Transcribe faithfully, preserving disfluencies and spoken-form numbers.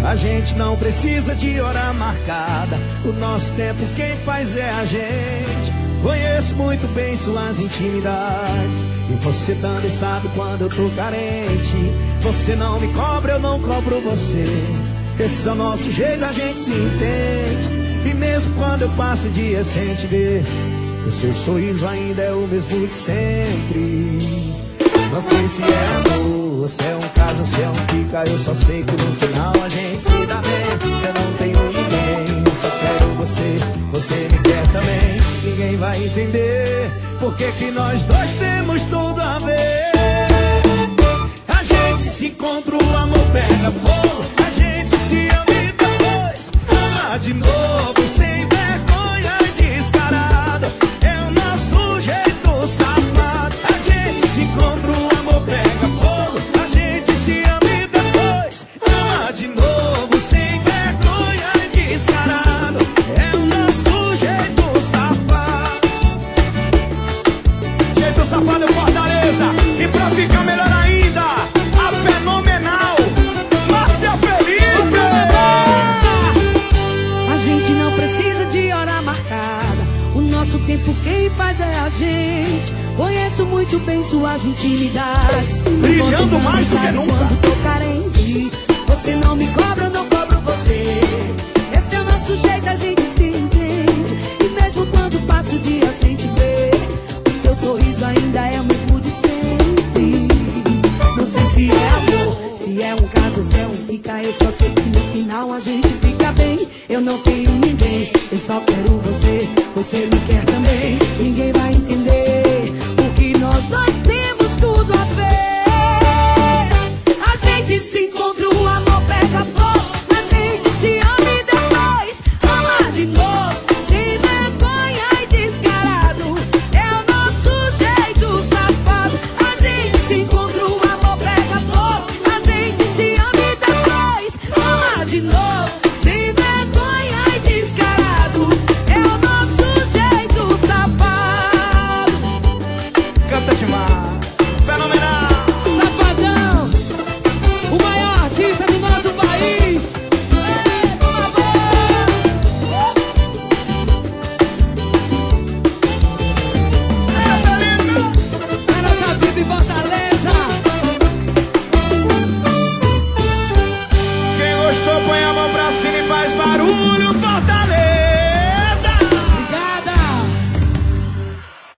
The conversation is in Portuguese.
A gente não precisa de hora marcada, o nosso tempo quem faz é a gente. Conheço muito bem suas intimidades, e você também sabe quando eu tô carente. Você não me cobra, eu não cobro você. Esse é o nosso jeito, a gente se entende. E mesmo quando eu passo o dia sem te ver, o seu sorriso ainda é o mesmo de sempre. Não sei se é amor, se é um caso, se é um fica. Eu só sei que no final a gente se dá bem. Eu não tenho ninguém, eu só quero você. Você me quer também. Ninguém vai entender por que que nós dois temos tudo a ver. A gente se encontra, o amor pega fogo. A gente se ama e depois ama de novo, sem vergonha e descarado. É o nosso jeito safado. A gente se encontra, o amor pega fogo. A gente se ama e depois ama de novo, sem vergonha e descarado. É o nosso jeito safado. Jeito safado é Fortaleza. E pra ficar melhor ainda, a fenomenal Márcia Felipe. A gente não precisa de hora marcada, o nosso tempo quem faz é a gente. Conheço muito bem suas intimidades, brilhando mais do que nunca. Quando tô carente, você não me cobra, eu não cobro você. Esse é o nosso jeito, a gente se entende. E mesmo quando passa o dia sem te